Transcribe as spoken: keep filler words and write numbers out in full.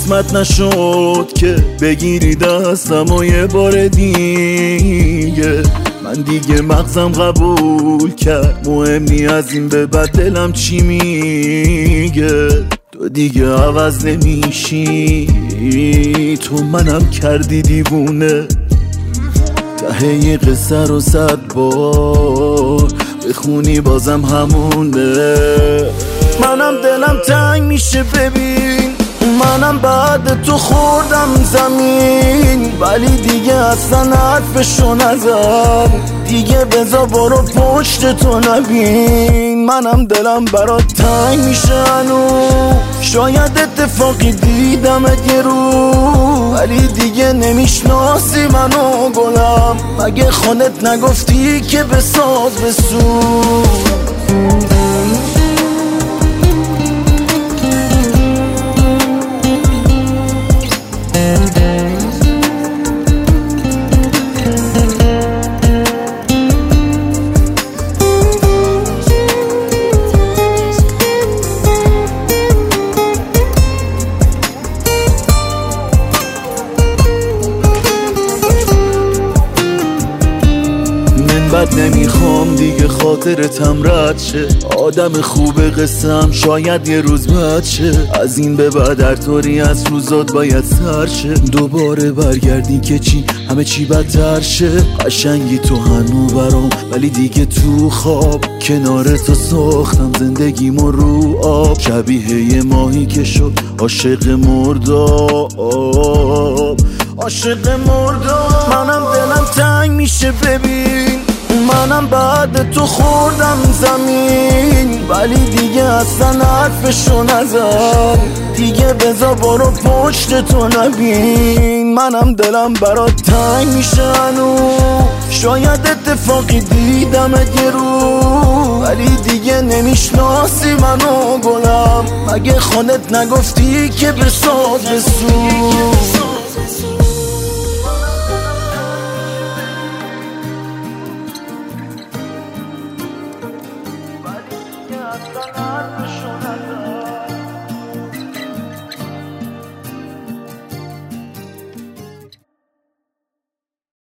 قسمت نشد که بگیری دستم و یه بار دیگه. من دیگه مغزم قبول کرد مهم نی از این به بعد دلم چی میگه. تو دیگه عوض نمیشی، تو منم کردی دیوونه. ته یه قصه رو صد بار بخونی بازم همونه. منم دلم تنگ میشه ببین، منم بعد تو خوردم زمین، ولی دیگه اصلا حرفشو نزن. دیگه بذار برو پشت تو نبین. منم دلم برات تنگ میشه هنوز، شاید اتفاقی دیدم یه رو، ولی دیگه نمیشناسی منو گلم. مگه خودت نگفتی که بساز بسوز؟ بد نمیخوام دیگه خاطرتم رد شه، آدم خوب قسم شاید یه روز بد شه. از این به بعد هر طوری از روزات باید سر شه. دوباره برگردی که چی همه چی بدتر شه. قشنگی تو هنو برام ولی دیگه تو خواب، کنار تو ساختم زندگیمو رو آب. شبیه یه ماهی که شد عاشق مرداب، عاشق مرداب. منم دلم تنگ میشه ببین، منم بعد تو خوردم زمین، ولی دیگه اصلا حرفشو نزن. دیگه بذار برو پشت تو نبین. منم دلم برات تنگ میشه هنوز، شاید اتفاقی دیدم یه رو، ولی دیگه نمیشناسی منو گلم. مگه خودت نگفتی که بساز بسوز؟